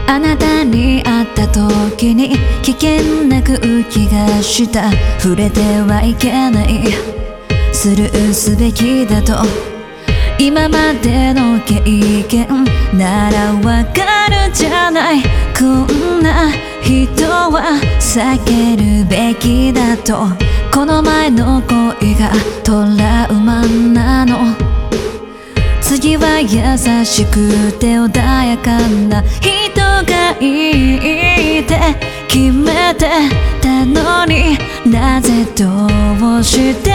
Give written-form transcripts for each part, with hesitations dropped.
あなたに会った時に危険な空気がした。触れてはいけない、スルーすべきだと。今までの経験ならわかるじゃない。こんな人は避けるべきだと。この前の恋がトラウマなの。次は優しくて穏やかな人がいいって決めてたのに、なぜどうして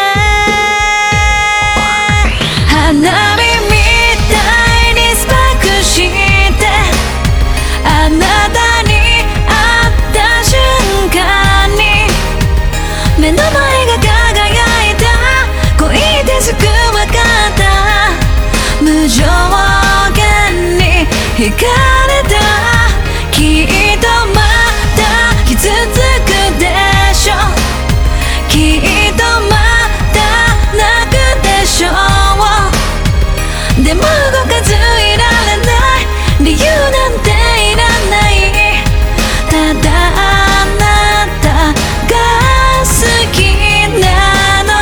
花火みたいにスパークして、あなたに会った瞬間に目の前が輝いた。恋ですぐわかった。無条件に惹かれた。きっとまた傷つくでしょ。きっとまた泣くでしょう。でも動かずいられない、理由なんていらない。ただあなたが好きなの。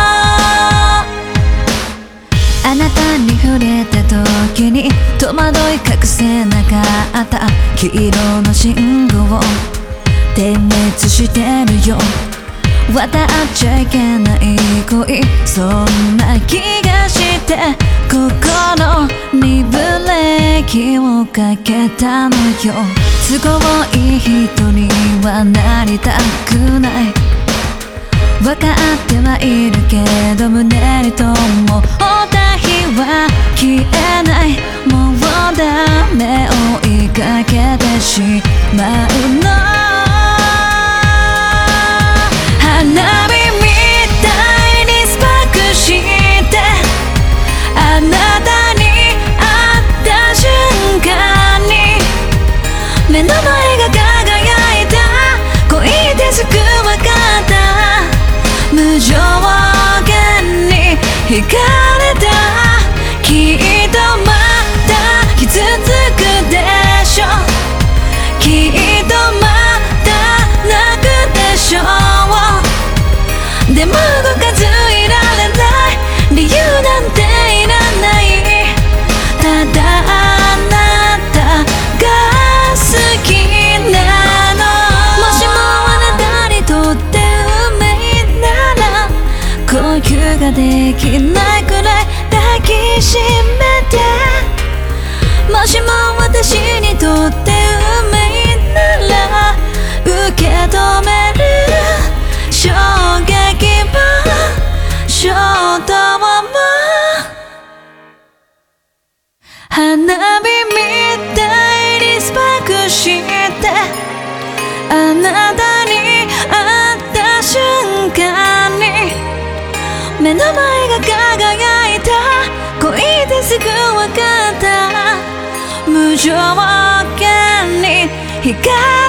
あなたに触れた時に戸惑い隠せなかった。黄色の信号点滅してるよ。渡っちゃいけない恋、そんな気がして、心にブレーキをかけたのよ。都合いい人にはなりたくない。分かってはいるけど胸に灯った火は消えない。もうダメ追いかけてしまうの。花火みたいにスパークして、あなたに会った瞬間に目の前が輝いた。恋ですぐわかった。無条件に惹かれた。きっとまた傷つくでしょ。きっとまた泣くでしょう。でも動かずいられない、理由なんていらない。ただあなたが好きなの。もしもあなたにとって運命なら、呼吸ができないくらい抱きしめて。もしも私にとって運命なら、受け止める。衝撃も衝動も花火みたいにスパークして、あなたに会った瞬間に目の前が輝いた。恋ですぐわかった。無条件に惹かれた。